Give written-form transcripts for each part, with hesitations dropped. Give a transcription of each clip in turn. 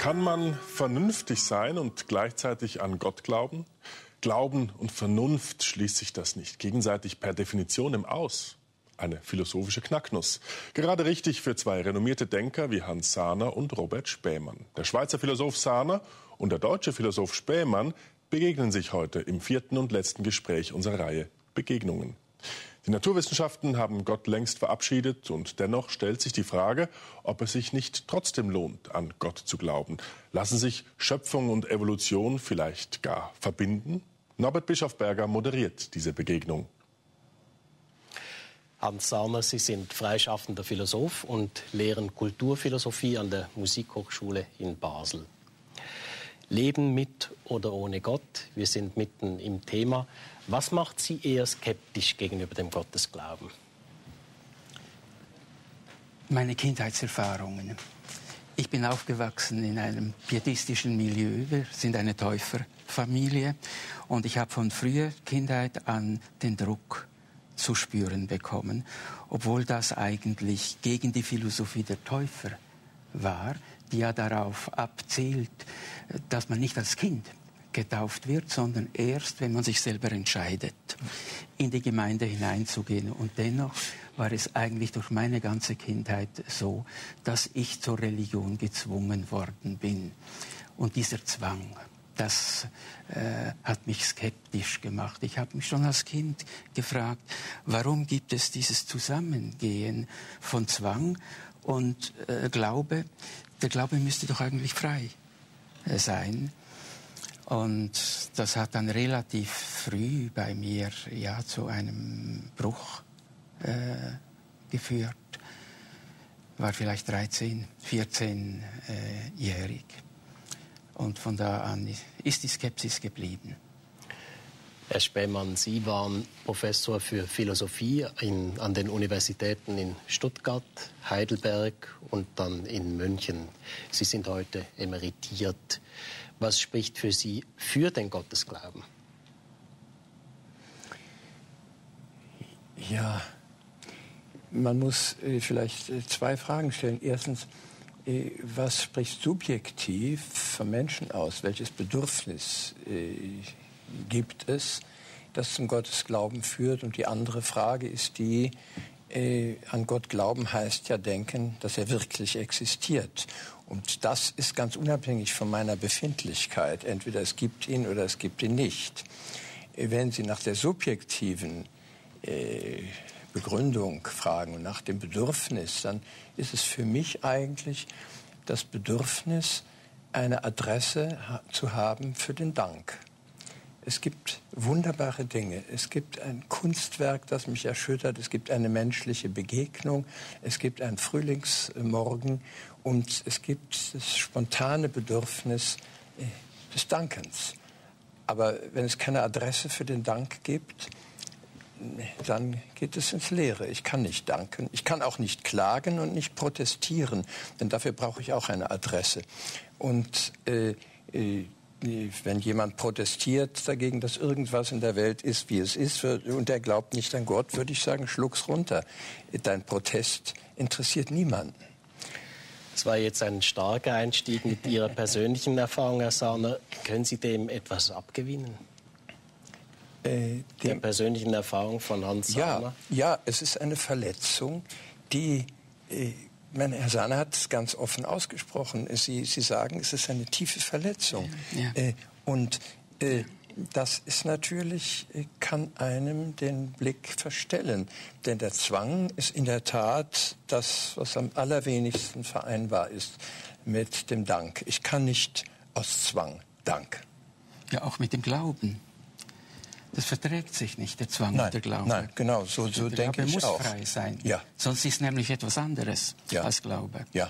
Kann man vernünftig sein und gleichzeitig an Gott glauben? Glauben und Vernunft schließt sich das nicht gegenseitig per Definition im Aus. Eine philosophische Knacknuss. Gerade richtig für zwei renommierte Denker wie Hans Sahner und Robert Spähmann. Der Schweizer Philosoph Sahner und der deutsche Philosoph Spähmann begegnen sich heute im vierten und letzten Gespräch unserer Reihe Begegnungen. Die Naturwissenschaften haben Gott längst verabschiedet und dennoch stellt sich die Frage, ob es sich nicht trotzdem lohnt, an Gott zu glauben. Lassen sich Schöpfung und Evolution vielleicht gar verbinden? Norbert Bischofberger moderiert diese Begegnung. Hans Sahner, Sie sind freischaffender Philosoph und lehren Kulturphilosophie an der Musikhochschule in Basel. Leben mit oder ohne Gott, wir sind mitten im Thema. Was macht Sie eher skeptisch gegenüber dem Gottesglauben? Meine Kindheitserfahrungen. Ich bin aufgewachsen in einem pietistischen Milieu. Wir sind eine Täuferfamilie. Und ich habe von früher Kindheit an den Druck zu spüren bekommen, obwohl das eigentlich gegen die Philosophie der Täufer war, die ja darauf abzielt, dass man nicht als Kind getauft wird, sondern erst, wenn man sich selber entscheidet, in die Gemeinde hineinzugehen. Und dennoch war es eigentlich durch meine ganze Kindheit so, dass ich zur Religion gezwungen worden bin. Und dieser Zwang, das hat mich skeptisch gemacht. Ich habe mich schon als Kind gefragt, warum gibt es dieses Zusammengehen von Zwang und Glaube? Der Glaube müsste doch eigentlich frei sein. Und das hat dann relativ früh bei mir zu einem Bruch geführt. War vielleicht 13, 14-jährig. Und von da an ist die Skepsis geblieben. Herr Spähmann, Sie waren Professor für Philosophie an den Universitäten in Stuttgart, Heidelberg und dann in München. Sie sind heute emeritiert. Was spricht für Sie für den Gottesglauben? Ja, man muss vielleicht zwei Fragen stellen. Erstens, was spricht subjektiv vom Menschen aus? Welches Bedürfnis gibt es, das zum Gottesglauben führt? Und die andere Frage ist die, an Gott glauben heißt ja denken, dass er wirklich existiert. Und das ist ganz unabhängig von meiner Befindlichkeit. Entweder es gibt ihn oder es gibt ihn nicht. Wenn Sie nach der subjektiven Begründung fragen und nach dem Bedürfnis, dann ist es für mich eigentlich das Bedürfnis, eine Adresse zu haben für den Dank. Es gibt wunderbare Dinge. Es gibt ein Kunstwerk, das mich erschüttert. Es gibt eine menschliche Begegnung. Es gibt einen Frühlingsmorgen. Und es gibt das spontane Bedürfnis des Dankens. Aber wenn es keine Adresse für den Dank gibt, dann geht es ins Leere. Ich kann nicht danken. Ich kann auch nicht klagen und nicht protestieren. Denn dafür brauche ich auch eine Adresse. Und wenn jemand protestiert dagegen, dass irgendwas in der Welt ist, wie es ist, und er glaubt nicht an Gott, würde ich sagen, schluck's runter. Dein Protest interessiert niemanden. Das war jetzt ein starker Einstieg mit Ihrer persönlichen Erfahrung, Herr Sahner. Können Sie dem etwas abgewinnen? Der persönlichen Erfahrung von Hans Sahner? Ja, es ist eine Verletzung, die... Herr Sahner hat es ganz offen ausgesprochen. Sie sagen, es ist eine tiefe Verletzung. Ja. Das ist natürlich, kann einem den Blick verstellen. Denn der Zwang ist in der Tat das, was am allerwenigsten vereinbar ist mit dem Dank. Ich kann nicht aus Zwang danken. Ja, auch mit dem Glauben. Das verträgt sich nicht, der Zwang und der Glaube. Nein, genau, so denke ich auch. Der Glaube muss frei sein. Ja. Sonst ist nämlich etwas anderes als Glaube. Ja.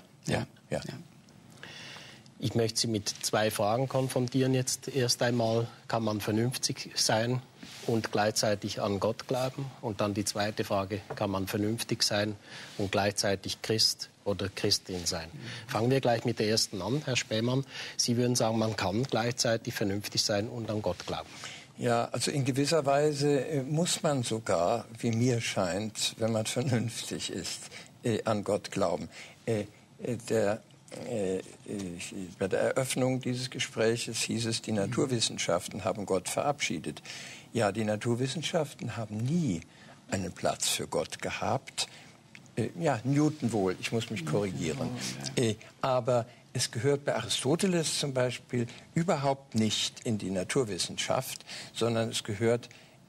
Ich möchte Sie mit zwei Fragen konfrontieren jetzt. Erst einmal, kann man vernünftig sein und gleichzeitig an Gott glauben? Und dann die zweite Frage, kann man vernünftig sein und gleichzeitig Christ oder Christin sein? Fangen wir gleich mit der ersten an, Herr Spähmann. Sie würden sagen, man kann gleichzeitig vernünftig sein und an Gott glauben. Ja, also in gewisser Weise muss man sogar, wie mir scheint, wenn man vernünftig ist, an Gott glauben. Der bei der Eröffnung dieses Gespräches hieß es, die Naturwissenschaften haben Gott verabschiedet. Ja, die Naturwissenschaften haben nie einen Platz für Gott gehabt. Ja, Newton wohl, ich muss mich korrigieren. Aber es gehört bei Aristoteles zum Beispiel überhaupt nicht in die Naturwissenschaft, sondern es gehört,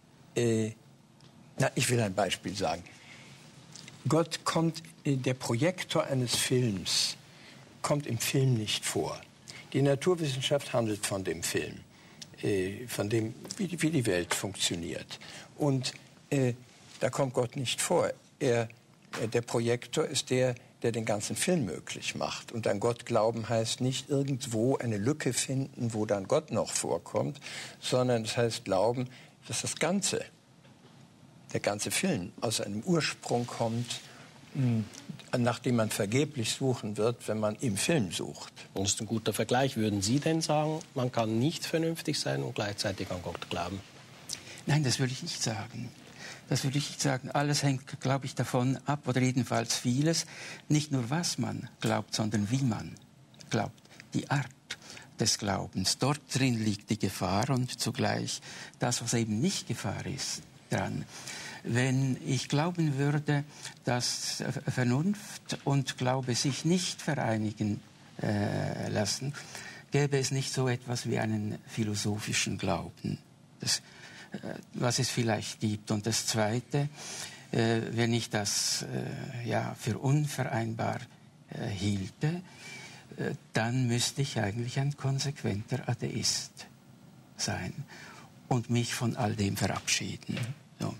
ich will ein Beispiel sagen. Gott kommt, der Projektor eines Films kommt im Film nicht vor. Die Naturwissenschaft handelt von dem Film, von dem, wie die Welt funktioniert. Und da kommt Gott nicht vor. Der Projektor ist der den ganzen Film möglich macht. Und an Gott glauben heißt nicht irgendwo eine Lücke finden, wo dann Gott noch vorkommt, sondern es heißt glauben, dass der ganze Film aus einem Ursprung kommt, nach dem man vergeblich suchen wird, wenn man im Film sucht. Das ist ein guter Vergleich. Würden Sie denn sagen, man kann nicht vernünftig sein und gleichzeitig an Gott glauben? Nein, das würde ich nicht sagen. Das würde ich nicht sagen. Alles hängt, glaube ich, davon ab, oder jedenfalls vieles, nicht nur was man glaubt, sondern wie man glaubt. Die Art des Glaubens. Dort drin liegt die Gefahr und zugleich das, was eben nicht Gefahr ist, dran. Wenn ich glauben würde, dass Vernunft und Glaube sich nicht vereinigen lassen, gäbe es nicht so etwas wie einen philosophischen Glauben. Was es vielleicht gibt. Und das Zweite, wenn ich das für unvereinbar hielte, dann müsste ich eigentlich ein konsequenter Atheist sein und mich von all dem verabschieden. So.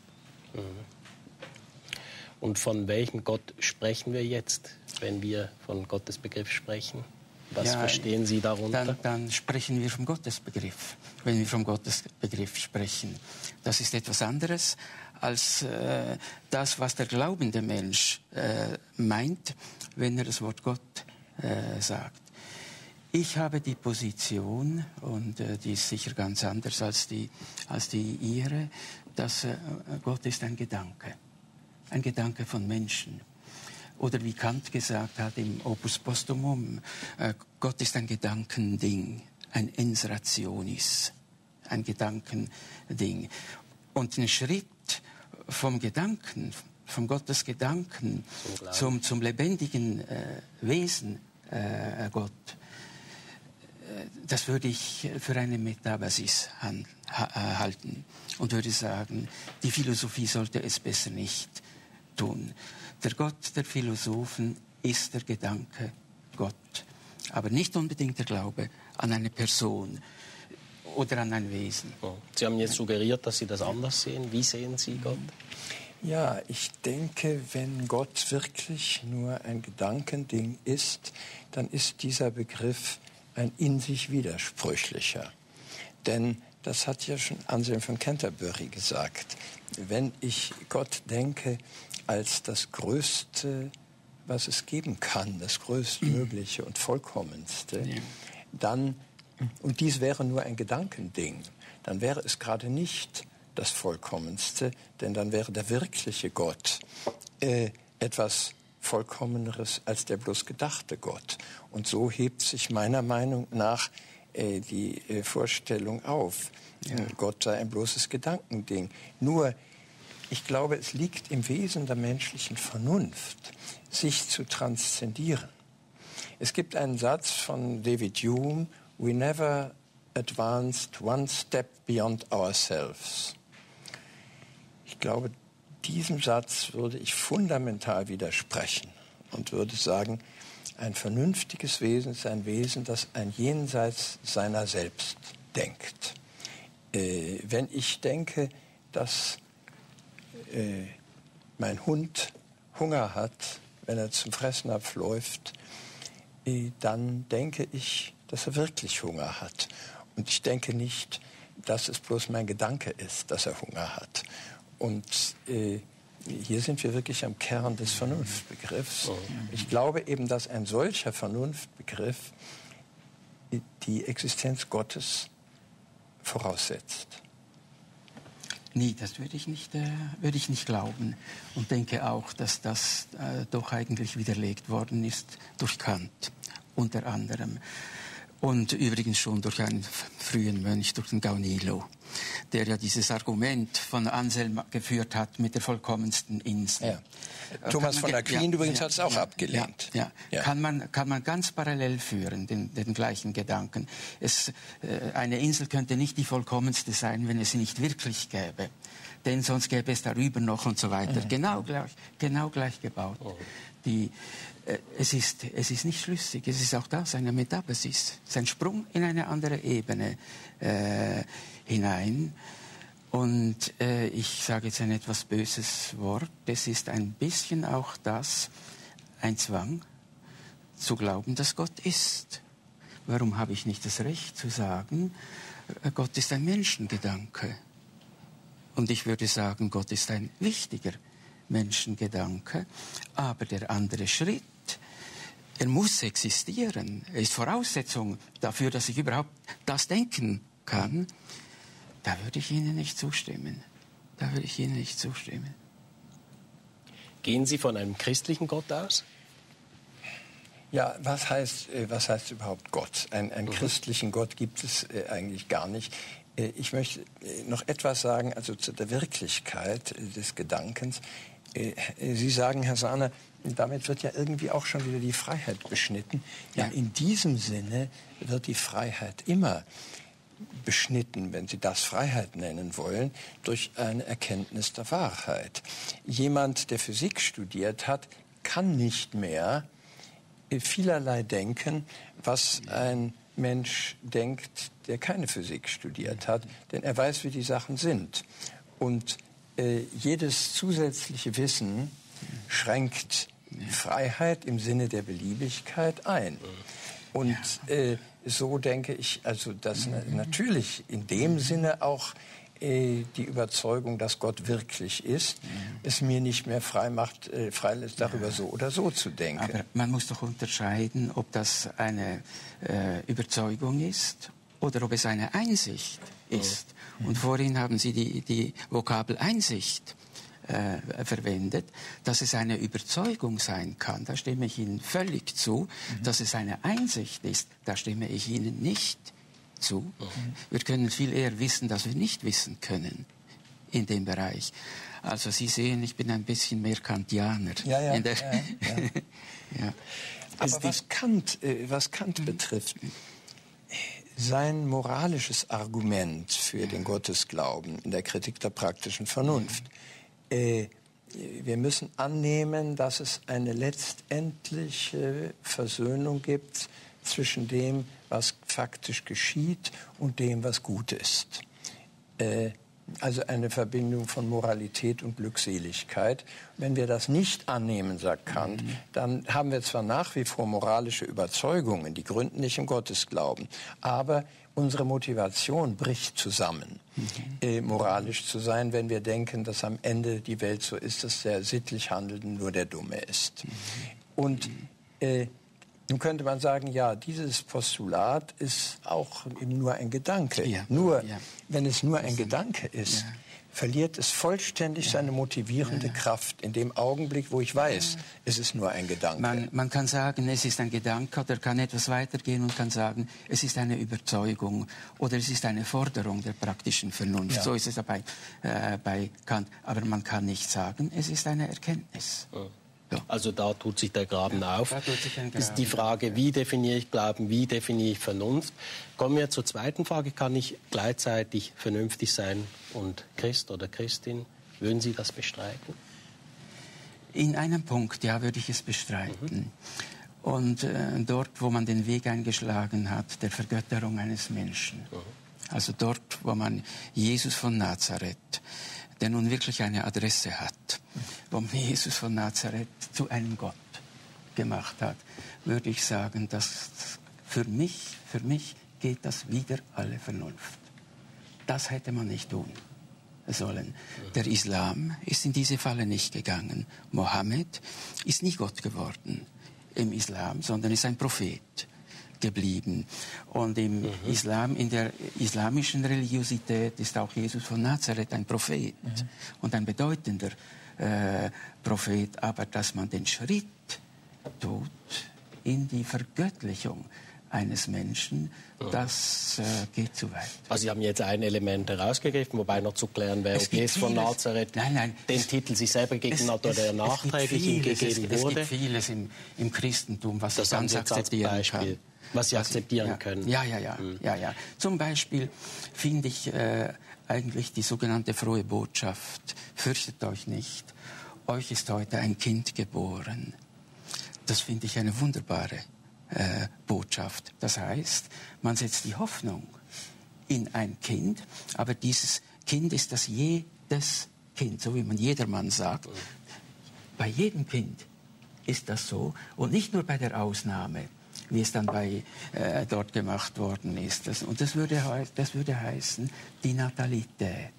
Und von welchem Gott sprechen wir jetzt, wenn wir von Gottesbegriff sprechen? Was verstehen Sie darunter? Dann sprechen wir vom Gottesbegriff, wenn wir vom Gottesbegriff sprechen. Das ist etwas anderes als das, was der glaubende Mensch meint, wenn er das Wort Gott sagt. Ich habe die Position, und die ist sicher ganz anders als die Ihre, dass Gott ist ein Gedanke von Menschen. Oder wie Kant gesagt hat im Opus Posthumum, Gott ist ein Gedankending, ein Ens rationis, ein Gedankending. Und den Schritt vom Gedanken, vom Gottes Gedanken zum lebendigen Wesen Gott, das würde ich für eine Metabasis halten und würde sagen, die Philosophie sollte es besser nicht tun. Der Gott der Philosophen ist der Gedanke Gott, aber nicht unbedingt der Glaube an eine Person oder an ein Wesen. Sie haben jetzt suggeriert, dass Sie das anders sehen. Wie sehen Sie Gott? Ja, ich denke, wenn Gott wirklich nur ein Gedankending ist, dann ist dieser Begriff ein in sich widersprüchlicher. Denn das hat ja schon Anselm von Canterbury gesagt. Wenn ich Gott denke als das Größte, was es geben kann, das Größtmögliche und Vollkommenste, dann, und dies wäre nur ein Gedankending, dann wäre es gerade nicht das Vollkommenste, denn dann wäre der wirkliche Gott etwas Vollkommeneres als der bloß gedachte Gott. Und so hebt sich meiner Meinung nach die Vorstellung auf, Gott sei ein bloßes Gedankending. Nur, ich glaube, es liegt im Wesen der menschlichen Vernunft, sich zu transzendieren. Es gibt einen Satz von David Hume, "We never advanced one step beyond ourselves." Ich glaube, diesem Satz würde ich fundamental widersprechen und würde sagen, ein vernünftiges Wesen ist ein Wesen, das ein Jenseits seiner selbst denkt. Wenn ich denke, dass mein Hund Hunger hat, wenn er zum Fressnapf läuft, dann denke ich, dass er wirklich Hunger hat. Und ich denke nicht, dass es bloß mein Gedanke ist, dass er Hunger hat. Und hier sind wir wirklich am Kern des Vernunftbegriffs. Ich glaube eben, dass ein solcher Vernunftbegriff die Existenz Gottes voraussetzt. Nee, das würde ich nicht glauben. Und denke auch, dass das doch eigentlich widerlegt worden ist durch Kant unter anderem. Und übrigens schon durch einen frühen Mönch, durch den Gaunilo, der ja dieses Argument von Anselm geführt hat mit der vollkommensten Insel. Ja. Thomas von Aquin übrigens hat es auch abgelehnt. Ja. Kann man ganz parallel führen, den gleichen Gedanken. Eine Insel könnte nicht die vollkommenste sein, wenn es sie nicht wirklich gäbe. Denn sonst gäbe es darüber noch und so weiter. Genau gleich gebaut. Es ist nicht schlüssig. Es ist auch das, eine Metabasis. Es ist ein Sprung in eine andere Ebene hinein. Und ich sage jetzt ein etwas böses Wort. Es ist ein bisschen auch das, ein Zwang, zu glauben, dass Gott ist. Warum habe ich nicht das Recht zu sagen, Gott ist ein Menschengedanke? Und ich würde sagen, Gott ist ein wichtiger Menschengedanke. Aber der andere Schritt, er muss existieren. Er ist Voraussetzung dafür, dass ich überhaupt das denken kann. Da würde ich Ihnen nicht zustimmen. Gehen Sie von einem christlichen Gott aus? Ja, was heißt überhaupt Gott? Einen christlichen Gott gibt es eigentlich gar nicht. Ich möchte noch etwas sagen, also zu der Wirklichkeit des Gedankens. Sie sagen, Herr Sahner, damit wird ja irgendwie auch schon wieder die Freiheit beschnitten. Ja, in diesem Sinne wird die Freiheit immer beschnitten, wenn Sie das Freiheit nennen wollen, durch eine Erkenntnis der Wahrheit. Jemand, der Physik studiert hat, kann nicht mehr vielerlei denken, was ein Mensch denkt, der keine Physik studiert hat, denn er weiß, wie die Sachen sind. Und jedes zusätzliche Wissen schränkt Freiheit im Sinne der Beliebigkeit ein. Und so denke ich, also dass natürlich in dem Sinne auch die Überzeugung, dass Gott wirklich ist, es mir nicht mehr freilässt, darüber so oder so zu denken. Aber man muss doch unterscheiden, ob das eine Überzeugung ist oder ob es eine Einsicht ist. Und vorhin haben Sie die Vokabel Einsicht verwendet, dass es eine Überzeugung sein kann. Da stimme ich Ihnen völlig zu. Dass es eine Einsicht ist, da stimme ich Ihnen nicht zu. Wir können viel eher wissen, dass wir nicht wissen können in dem Bereich. Also Sie sehen, ich bin ein bisschen mehr Kantianer. Ja. Ja. Aber was Kant betrifft, sein moralisches Argument für den Gottesglauben in der Kritik der praktischen Vernunft, wir müssen annehmen, dass es eine letztendliche Versöhnung gibt zwischen dem, was faktisch geschieht, und dem, was gut ist. Also eine Verbindung von Moralität und Glückseligkeit. Wenn wir das nicht annehmen, sagt Kant, dann haben wir zwar nach wie vor moralische Überzeugungen, die gründen nicht im Gottesglauben, aber unsere Motivation bricht zusammen, moralisch zu sein, wenn wir denken, dass am Ende die Welt so ist, dass der sittlich Handelnde nur der Dumme ist. Und nun könnte man sagen, ja, dieses Postulat ist auch eben nur ein Gedanke. Wenn es nur ein Gedanke ist, verliert es vollständig seine motivierende Kraft in dem Augenblick, wo ich weiß, es ist nur ein Gedanke. Man kann sagen, es ist ein Gedanke, oder kann etwas weitergehen und kann sagen, es ist eine Überzeugung oder es ist eine Forderung der praktischen Vernunft. Ja. So ist es bei Kant. Aber man kann nicht sagen, es ist eine Erkenntnis. Ja. Also da tut sich der Graben auf. Das ist die Frage, wie definiere ich Glauben, wie definiere ich Vernunft. Kommen wir zur zweiten Frage. Kann ich gleichzeitig vernünftig sein und Christ oder Christin? Würden Sie das bestreiten? In einem Punkt, ja, würde ich es bestreiten. Und dort, wo man den Weg eingeschlagen hat, der Vergötterung eines Menschen. Also dort, wo man Jesus von Nazareth, der nun wirklich eine Adresse hat, wo man Jesus von Nazareth zu einem Gott gemacht hat, würde ich sagen, dass für mich geht das wider alle Vernunft. Das hätte man nicht tun sollen. Der Islam ist in diese Falle nicht gegangen. Mohammed ist nie Gott geworden im Islam, sondern ist ein Prophet geblieben. Und im Islam, in der islamischen Religiosität ist auch Jesus von Nazareth ein Prophet und ein bedeutender Prophet. Aber dass man den Schritt tut in die Vergöttlichung eines Menschen, das geht zu weit. Also Sie haben jetzt ein Element herausgegriffen, wobei noch zu klären wäre, ob Jesus von Nazareth den Titel sich selber gegeben hat oder er nachträglich ihm gegeben wurde. Es gibt vieles im Christentum, was das ich ganz akzeptieren kann. Was Sie akzeptieren können. Ja. Zum Beispiel finde ich eigentlich die sogenannte frohe Botschaft. Fürchtet euch nicht, euch ist heute ein Kind geboren. Das finde ich eine wunderbare Botschaft. Das heißt, man setzt die Hoffnung in ein Kind, aber dieses Kind ist das jedes Kind, so wie man jedermann sagt. Bei jedem Kind ist das so und nicht nur bei der Ausnahme, wie es dann dort gemacht worden ist. Und das würde heißen, die Natalität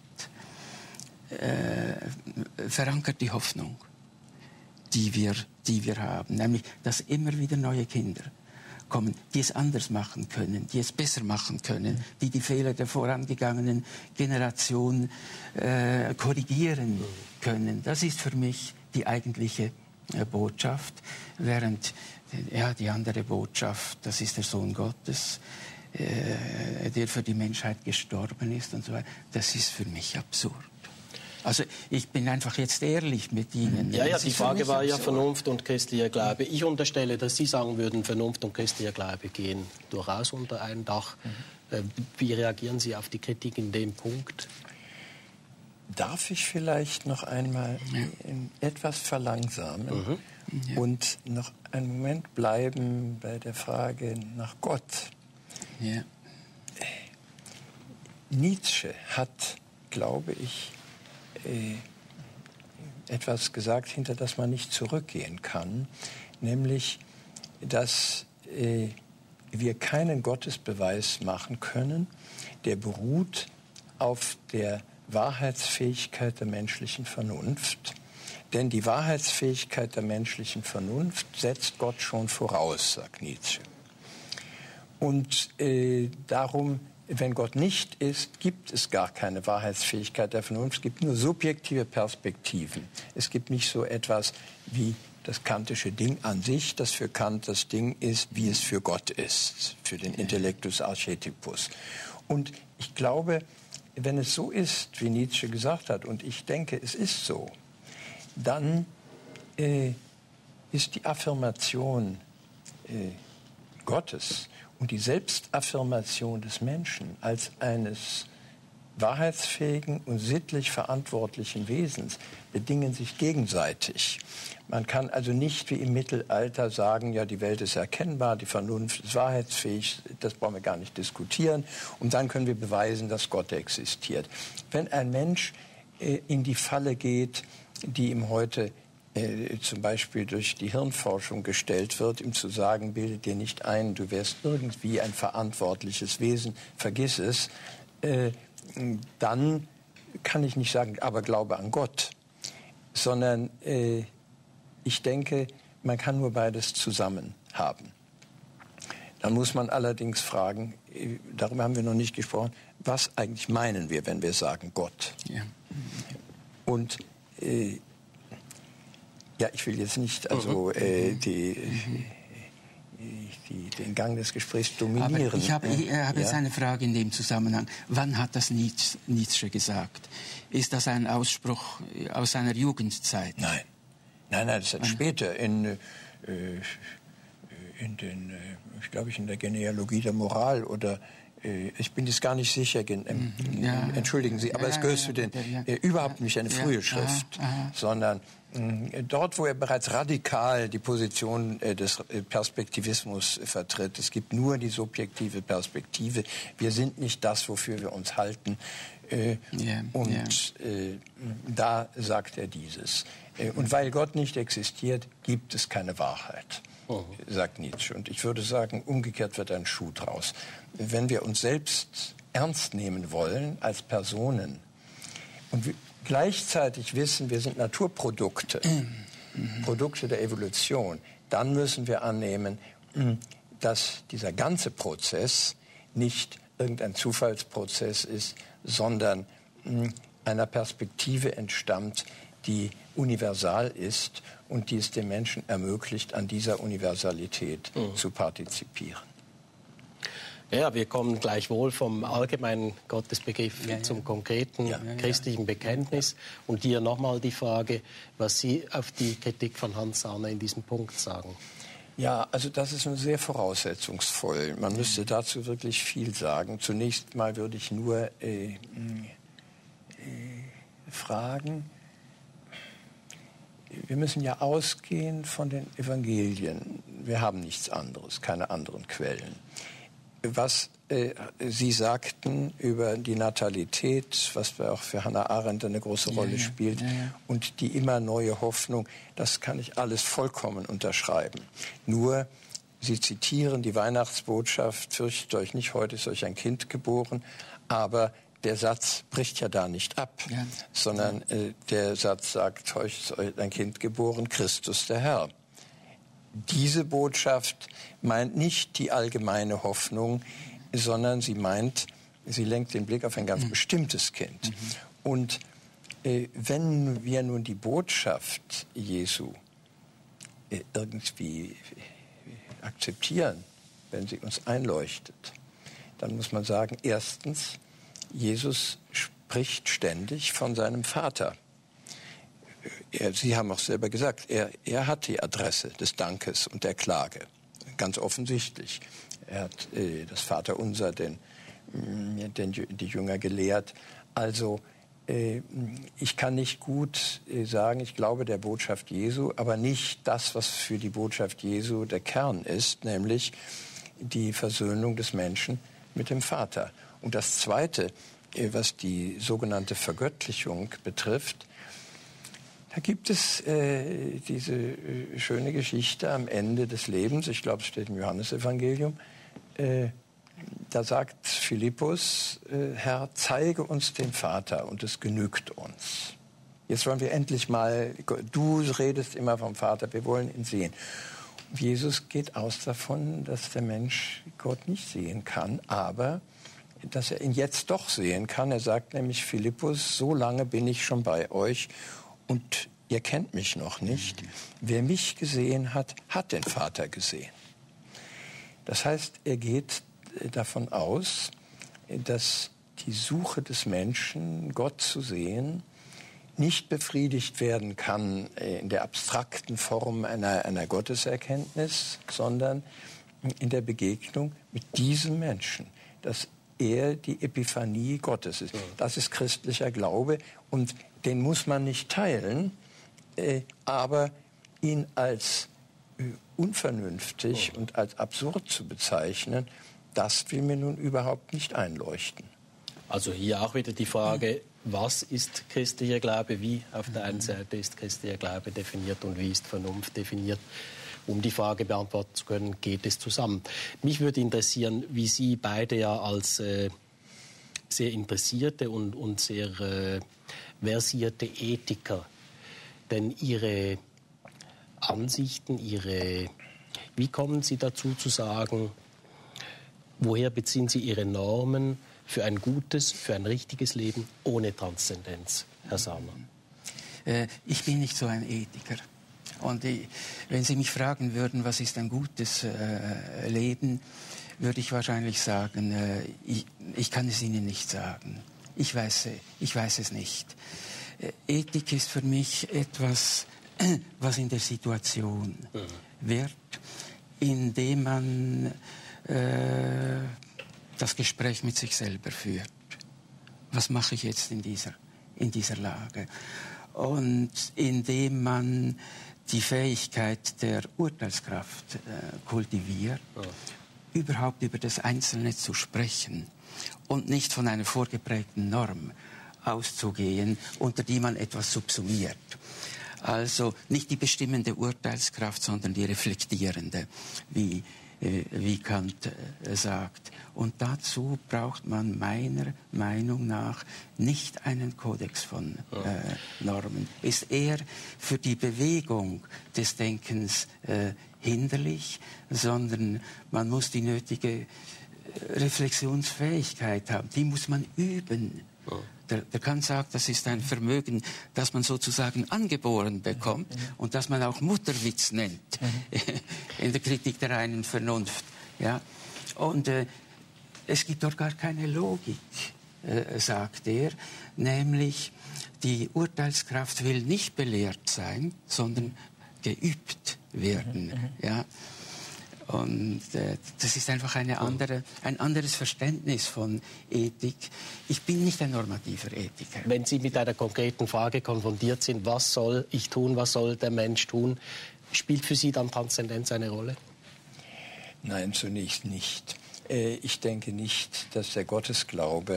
verankert die Hoffnung, die wir haben, nämlich, dass immer wieder neue Kinder kommen, die es anders machen können, die es besser machen können, die Fehler der vorangegangenen Generation korrigieren können. Das ist für mich die eigentliche Botschaft, während die andere Botschaft, das ist der Sohn Gottes, der für die Menschheit gestorben ist und so weiter, das ist für mich absurd. Also ich bin einfach jetzt ehrlich mit Ihnen. Ja, die Frage war ja Vernunft und christlicher Glaube. Ich unterstelle, dass Sie sagen würden, Vernunft und christlicher Glaube gehen durchaus unter ein Dach. Wie reagieren Sie auf die Kritik in dem Punkt? Darf ich vielleicht noch einmal etwas verlangsamen und noch einen Moment bleiben bei der Frage nach Gott? Ja. Nietzsche hat, glaube ich, etwas gesagt, hinter das man nicht zurückgehen kann, nämlich, dass wir keinen Gottesbeweis machen können, der beruht auf der Wahrheitsfähigkeit der menschlichen Vernunft. Denn die Wahrheitsfähigkeit der menschlichen Vernunft setzt Gott schon voraus, sagt Nietzsche. Und darum, wenn Gott nicht ist, gibt es gar keine Wahrheitsfähigkeit der Vernunft. Es gibt nur subjektive Perspektiven. Es gibt nicht so etwas wie das kantische Ding an sich, das für Kant das Ding ist, wie es für Gott ist, für den Intellectus Archetypus. Und ich glaube, wenn es so ist, wie Nietzsche gesagt hat, und ich denke, es ist so, dann ist die Affirmation Gottes und die Selbstaffirmation des Menschen als eines wahrheitsfähigen und sittlich verantwortlichen Wesens bedingen sich gegenseitig. Man kann also nicht wie im Mittelalter sagen, ja, die Welt ist erkennbar, die Vernunft ist wahrheitsfähig, das brauchen wir gar nicht diskutieren und dann können wir beweisen, dass Gott existiert. Wenn ein Mensch in die Falle geht, die ihm heute zum Beispiel durch die Hirnforschung gestellt wird, ihm zu sagen, bilde dir nicht ein, du wärst irgendwie ein verantwortliches Wesen, vergiss es, dann kann ich nicht sagen, aber glaube an Gott, sondern ich denke, man kann nur beides zusammen haben. Dann muss man allerdings fragen, darüber haben wir noch nicht gesprochen, was eigentlich meinen wir, wenn wir sagen Gott? Ja. Und ich will jetzt nicht den Gang des Gesprächs dominieren. Aber ich habe jetzt eine Frage in dem Zusammenhang. Wann hat das Nietzsche gesagt? Ist das ein Ausspruch aus seiner Jugendzeit? Nein, das ist später in der Genealogie der Moral oder ich bin jetzt gar nicht sicher, entschuldigen Sie, aber es gehört zu den, überhaupt nicht eine frühe Schrift, sondern dort, wo er bereits radikal die Position des Perspektivismus vertritt. Es gibt nur die subjektive Perspektive. Wir sind nicht das, wofür wir uns halten. Da sagt er dieses. Und weil Gott nicht existiert, gibt es keine Wahrheit, sagt Nietzsche. Und ich würde sagen, umgekehrt wird ein Schuh draus. Wenn wir uns selbst ernst nehmen wollen als Personen und gleichzeitig wissen, wir sind Naturprodukte, Produkte der Evolution, dann müssen wir annehmen, dass dieser ganze Prozess nicht irgendein Zufallsprozess ist, sondern einer Perspektive entstammt, die universal ist und die es den Menschen ermöglicht, an dieser Universalität zu partizipieren. Ja, wir kommen gleichwohl vom allgemeinen Gottesbegriff zum konkreten christlichen Bekenntnis. Und hier nochmal die Frage, was Sie auf die Kritik von Hans Sahner in diesem Punkt sagen. Ja, also das ist nun sehr voraussetzungsvoll. Man müsste dazu wirklich viel sagen. Zunächst mal würde ich nur fragen, wir müssen ja ausgehen von den Evangelien. Wir haben nichts anderes, keine anderen Quellen. Was Sie sagten über die Natalität, was auch für Hannah Arendt eine große Rolle spielt, und die immer neue Hoffnung, das kann ich alles vollkommen unterschreiben. Nur, Sie zitieren die Weihnachtsbotschaft, fürchtet euch nicht, heute ist euch ein Kind geboren, aber der Satz bricht ja da nicht ab, sondern der Satz sagt, euch ist ein Kind geboren, Christus der Herr. Diese Botschaft meint nicht die allgemeine Hoffnung, sondern sie lenkt den Blick auf ein ganz bestimmtes Kind. Und wenn wir nun die Botschaft Jesu irgendwie akzeptieren, wenn sie uns einleuchtet, dann muss man sagen, erstens, Jesus spricht ständig von seinem Vater. Sie haben auch selber gesagt, er hat die Adresse des Dankes und der Klage. Ganz offensichtlich. Er hat das Vaterunser die Jünger gelehrt. Also ich kann nicht gut sagen, ich glaube der Botschaft Jesu, aber nicht das, was für die Botschaft Jesu der Kern ist, nämlich die Versöhnung des Menschen mit dem Vater. Und das Zweite, was die sogenannte Vergöttlichung betrifft, da gibt es diese schöne Geschichte am Ende des Lebens, ich glaube, es steht im Johannesevangelium, da sagt Philippus, Herr, zeige uns den Vater und es genügt uns. Jetzt wollen wir endlich mal, du redest immer vom Vater, wir wollen ihn sehen. Jesus geht aus davon, dass der Mensch Gott nicht sehen kann, aber dass er ihn jetzt doch sehen kann. Er sagt nämlich Philippus, so lange bin ich schon bei euch und ihr kennt mich noch nicht. Wer mich gesehen hat, hat den Vater gesehen. Das heißt, er geht davon aus, dass die Suche des Menschen, Gott zu sehen, nicht befriedigt werden kann in der abstrakten Form einer Gotteserkenntnis, sondern in der Begegnung mit diesem Menschen, dass er die Epiphanie Gottes ist. Das ist christlicher Glaube und den muss man nicht teilen, aber ihn als unvernünftig und als absurd zu bezeichnen, das will mir nun überhaupt nicht einleuchten. Also hier auch wieder die Frage, was ist christlicher Glaube, wie auf der einen Seite ist christlicher Glaube definiert und wie ist Vernunft definiert. Um die Frage beantworten zu können, geht es zusammen. Mich würde interessieren, wie Sie beide ja als sehr interessierte und sehr versierte Ethiker denn Ihre Ansichten, wie kommen Sie dazu zu sagen, woher beziehen Sie Ihre Normen für ein gutes, für ein richtiges Leben ohne Transzendenz, Herr Sahner? Ich bin nicht so ein Ethiker. Und wenn Sie mich fragen würden, was ist ein gutes Leben, würde ich wahrscheinlich sagen, ich kann es Ihnen nicht sagen. Ich weiß es nicht. Ethik ist für mich etwas, was in der Situation wird, indem man das Gespräch mit sich selber führt. Was mache ich jetzt in dieser Lage? Und indem man die Fähigkeit der Urteilskraft kultiviert, überhaupt über das Einzelne zu sprechen und nicht von einer vorgeprägten Norm auszugehen, unter die man etwas subsumiert. Also nicht die bestimmende Urteilskraft, sondern die reflektierende, wie Kant sagt. Und dazu braucht man meiner Meinung nach nicht einen Kodex von Normen. Ist eher für die Bewegung des Denkens hinderlich, sondern man muss die nötige Reflexionsfähigkeit haben. Die muss man üben. Der Kant sagt, das ist ein Vermögen, das man sozusagen angeboren bekommt und das man auch Mutterwitz nennt in der Kritik der reinen Vernunft. Ja? Und es gibt dort gar keine Logik, sagt er, nämlich die Urteilskraft will nicht belehrt sein, sondern geübt werden. Ja? Und das ist einfach ein anderes Verständnis von Ethik. Ich bin nicht ein normativer Ethiker. Wenn Sie mit einer konkreten Frage konfrontiert sind, was soll ich tun, was soll der Mensch tun, spielt für Sie dann Transzendenz eine Rolle? Nein, zunächst nicht. Ich denke nicht, dass der Gottesglaube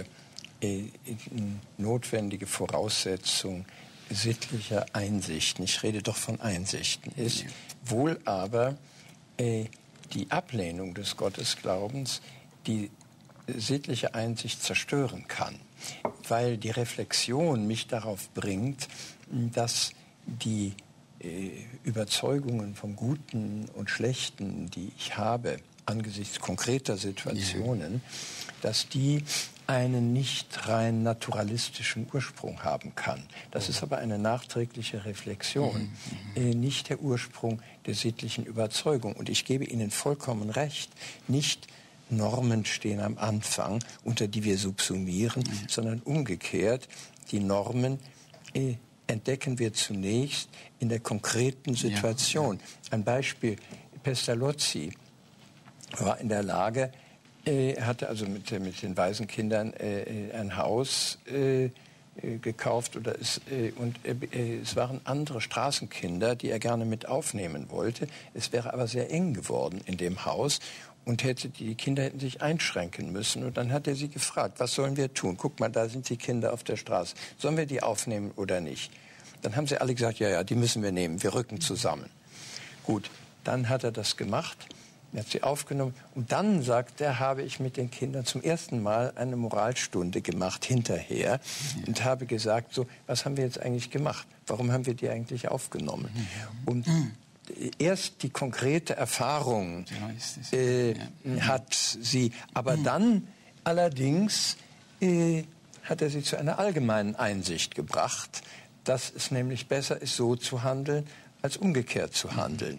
notwendige Voraussetzung sittlicher Einsichten, ich rede doch von Einsichten, ist, wohl aber die Ablehnung des Gottesglaubens die sittliche Einsicht zerstören kann, weil die Reflexion mich darauf bringt, dass die Überzeugungen vom Guten und Schlechten, die ich habe, angesichts konkreter Situationen, dass die einen nicht rein naturalistischen Ursprung haben kann. Das ist aber eine nachträgliche Reflexion, nicht der Ursprung der sittlichen Überzeugung. Und ich gebe Ihnen vollkommen recht, nicht Normen stehen am Anfang, unter die wir subsumieren, sondern umgekehrt, die Normen entdecken wir zunächst in der konkreten Situation. Ein Beispiel, Pestalozzi war in der Lage, er hatte also mit den Waisenkindern ein Haus gekauft und es waren andere Straßenkinder, die er gerne mit aufnehmen wollte. Es wäre aber sehr eng geworden in dem Haus und die Kinder hätten sich einschränken müssen. Und dann hat er sie gefragt, was sollen wir tun? Guck mal, da sind die Kinder auf der Straße. Sollen wir die aufnehmen oder nicht? Dann haben sie alle gesagt, ja, die müssen wir nehmen, wir rücken zusammen. Gut, dann hat er das gemacht. Er hat sie aufgenommen und dann, sagt er, habe ich mit den Kindern zum ersten Mal eine Moralstunde gemacht hinterher und habe gesagt, so, was haben wir jetzt eigentlich gemacht? Warum haben wir die eigentlich aufgenommen? Und erst die konkrete Erfahrung hat sie, aber dann allerdings hat er sie zu einer allgemeinen Einsicht gebracht, dass es nämlich besser ist, so zu handeln, als umgekehrt zu handeln.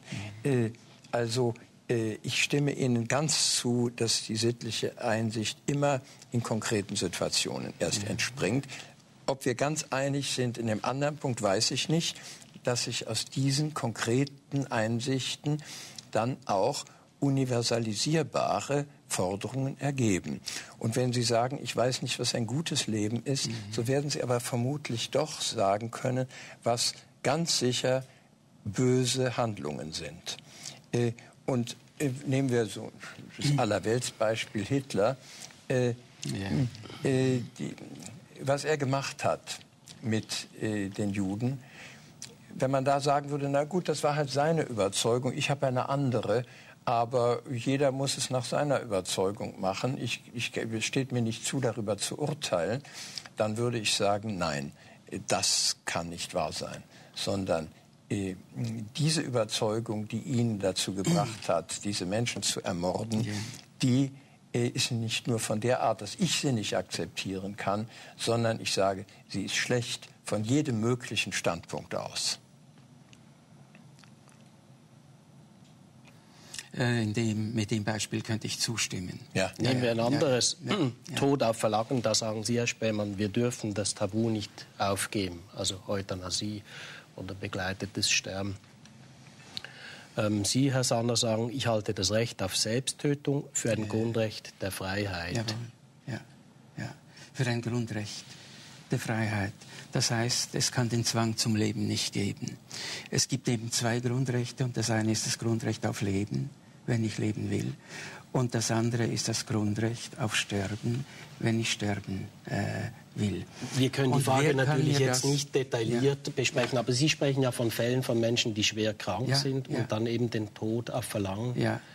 Ich stimme Ihnen ganz zu, dass die sittliche Einsicht immer in konkreten Situationen erst entspringt. Ob wir ganz einig sind in dem anderen Punkt, weiß ich nicht, dass sich aus diesen konkreten Einsichten dann auch universalisierbare Forderungen ergeben. Und wenn Sie sagen, ich weiß nicht, was ein gutes Leben ist, so werden Sie aber vermutlich doch sagen können, was ganz sicher böse Handlungen sind. Und nehmen wir so das Allerweltsbeispiel Hitler, was er gemacht hat mit den Juden. Wenn man da sagen würde, na gut, das war halt seine Überzeugung, ich habe eine andere, aber jeder muss es nach seiner Überzeugung machen, es steht mir nicht zu, darüber zu urteilen, dann würde ich sagen, nein, das kann nicht wahr sein, sondern diese Überzeugung, die ihn dazu gebracht hat, diese Menschen zu ermorden, die ist nicht nur von der Art, dass ich sie nicht akzeptieren kann, sondern ich sage, sie ist schlecht von jedem möglichen Standpunkt aus. Mit dem Beispiel könnte ich zustimmen. Nehmen wir ein anderes. Tod auf Verlangen, da sagen Sie, Herr Spähmann, wir dürfen das Tabu nicht aufgeben, also Euthanasie oder begleitetes Sterben. Sie, Herr Sanner, sagen, ich halte das Recht auf Selbsttötung für ein Grundrecht der Freiheit. Jawohl. Ja, für ein Grundrecht der Freiheit. Das heißt, es kann den Zwang zum Leben nicht geben. Es gibt eben zwei Grundrechte und das eine ist das Grundrecht auf Leben, wenn ich leben will. Und das andere ist das Grundrecht auf Sterben, wenn ich sterben will. Wir können die Frage natürlich jetzt nicht detailliert besprechen, aber Sie sprechen ja von Fällen von Menschen, die schwer krank sind und dann eben den Tod auf Verlangen.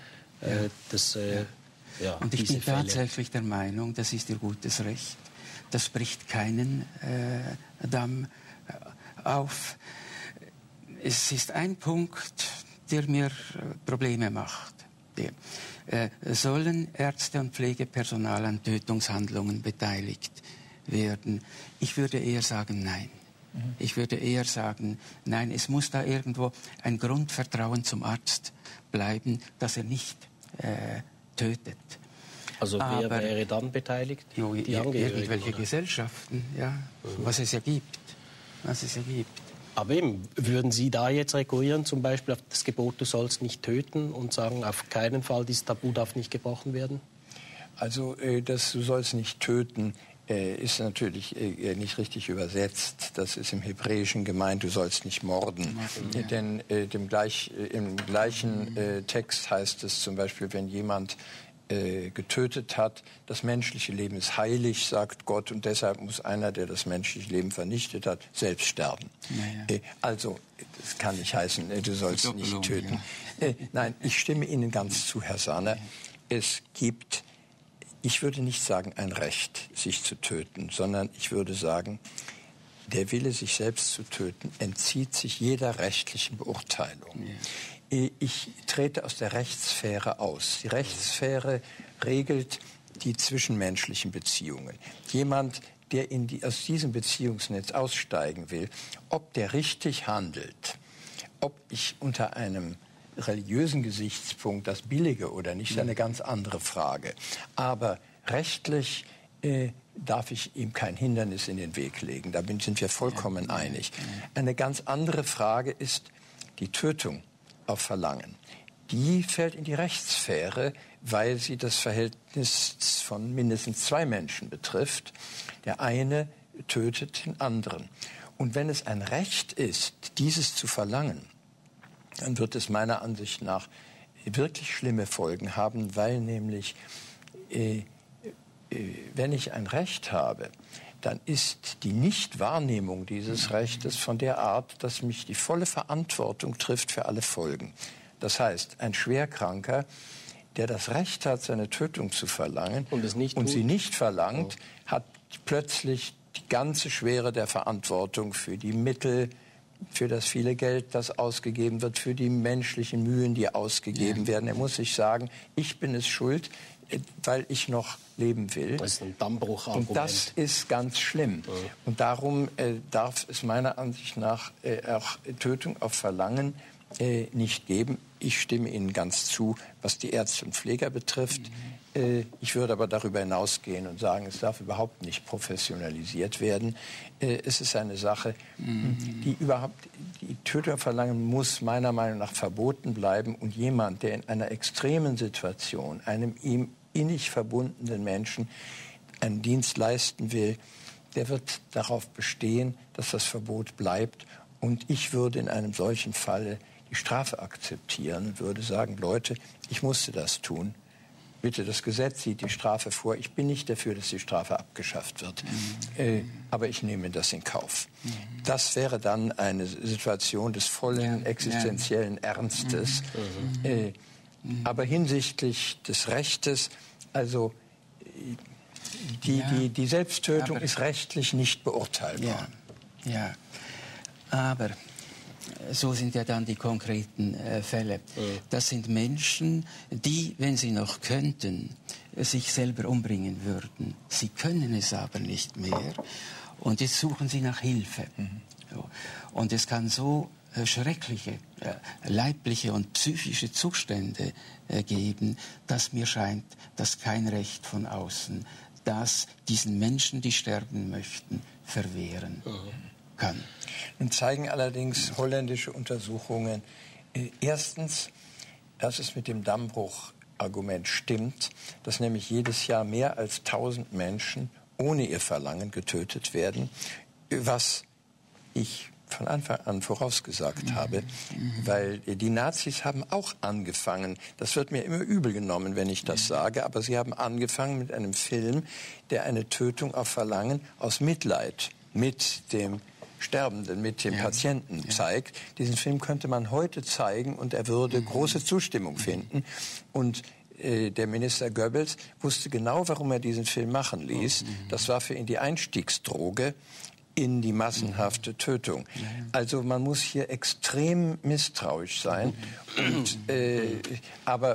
Und ich bin tatsächlich der Meinung, das ist Ihr gutes Recht. Das bricht keinen Damm auf. Es ist ein Punkt, der mir Probleme macht. Sollen Ärzte und Pflegepersonal an Tötungshandlungen beteiligt werden. Ich würde eher sagen, nein. Ich würde eher sagen, nein, es muss da irgendwo ein Grundvertrauen zum Arzt bleiben, dass er nicht tötet. Also wer wäre dann beteiligt? Die irgendwelche oder? Gesellschaften, ja, was es ja gibt. Aber eben, würden Sie da jetzt rekurrieren, zum Beispiel auf das Gebot, du sollst nicht töten und sagen, auf keinen Fall, dieses Tabu darf nicht gebrochen werden? Also, das du sollst nicht töten, ist natürlich nicht richtig übersetzt. Das ist im Hebräischen gemeint, du sollst nicht morden. Ja. Denn im gleichen Text heißt es zum Beispiel, wenn jemand getötet hat, das menschliche Leben ist heilig, sagt Gott, und deshalb muss einer, der das menschliche Leben vernichtet hat, selbst sterben. Ja. Also, das kann nicht heißen, du sollst nicht töten. Ja. Nein, ich stimme Ihnen ganz zu, Herr Sahner. Es gibt, ich würde nicht sagen, ein Recht, sich zu töten, sondern ich würde sagen, der Wille, sich selbst zu töten, entzieht sich jeder rechtlichen Beurteilung. Ja. Ich trete aus der Rechtssphäre aus. Die Rechtssphäre regelt die zwischenmenschlichen Beziehungen. Jemand, der aus diesem Beziehungsnetz aussteigen will, ob der richtig handelt, ob ich unter einem religiösen Gesichtspunkt das billige oder nicht, ist eine ganz andere Frage. Aber rechtlich darf ich ihm kein Hindernis in den Weg legen. Da sind wir vollkommen einig. Eine ganz andere Frage ist die Tötung auf Verlangen. Die fällt in die Rechtssphäre, weil sie das Verhältnis von mindestens zwei Menschen betrifft. Der eine tötet den anderen. Und wenn es ein Recht ist, dieses zu verlangen, dann wird es meiner Ansicht nach wirklich schlimme Folgen haben, weil nämlich, wenn ich ein Recht habe, dann ist die Nichtwahrnehmung dieses Rechtes von der Art, dass mich die volle Verantwortung trifft für alle Folgen. Das heißt, ein Schwerkranker, der das Recht hat, seine Tötung zu verlangen und sie nicht verlangt, hat plötzlich die ganze Schwere der Verantwortung für die Mittel, für das viele Geld, das ausgegeben wird, für die menschlichen Mühen, die ausgegeben werden. Er muss sich sagen, ich bin es schuld, weil ich noch leben will. Das ist ein Dammbruchargument. Und das ist ganz schlimm. Ja. Und darum darf es meiner Ansicht nach auch Tötung auf Verlangen nicht geben. Ich stimme Ihnen ganz zu, was die Ärzte und Pfleger betrifft. Ich würde aber darüber hinausgehen und sagen, es darf überhaupt nicht professionalisiert werden. Es ist eine Sache, die Tötung auf Verlangen muss meiner Meinung nach verboten bleiben. Und jemand, der in einer extremen Situation einem ihm innig verbundenen Menschen einen Dienst leisten will, der wird darauf bestehen, dass das Verbot bleibt. Und ich würde in einem solchen Falle die Strafe akzeptieren und würde sagen, Leute, ich musste das tun. Bitte, das Gesetz sieht die Strafe vor. Ich bin nicht dafür, dass die Strafe abgeschafft wird. Aber ich nehme das in Kauf. Das wäre dann eine Situation des vollen existenziellen Ernstes. Aber hinsichtlich des Rechtes, also die Selbsttötung ist rechtlich nicht beurteilbar. Ja, aber so sind ja dann die konkreten Fälle. Das sind Menschen, die, wenn sie noch könnten, sich selber umbringen würden. Sie können es aber nicht mehr. Und jetzt suchen sie nach Hilfe. So. Und es kann so schreckliche leibliche und psychische Zustände geben, dass mir scheint, dass kein Recht von außen das diesen Menschen, die sterben möchten, verwehren kann. Nun zeigen allerdings holländische Untersuchungen erstens, dass es mit dem Dammbruchargument stimmt, dass nämlich jedes Jahr mehr als 1000 Menschen ohne ihr Verlangen getötet werden, was ich von Anfang an vorausgesagt habe, weil die Nazis haben auch angefangen, das wird mir immer übel genommen, wenn ich das sage, aber sie haben angefangen mit einem Film, der eine Tötung auf Verlangen aus Mitleid mit dem Sterbenden, mit dem Patienten zeigt. Diesen Film könnte man heute zeigen und er würde große Zustimmung finden. Und der Minister Goebbels wusste genau, warum er diesen Film machen ließ. Das war für ihn die Einstiegsdroge in die massenhafte Tötung. Also man muss hier extrem misstrauisch sein. Aber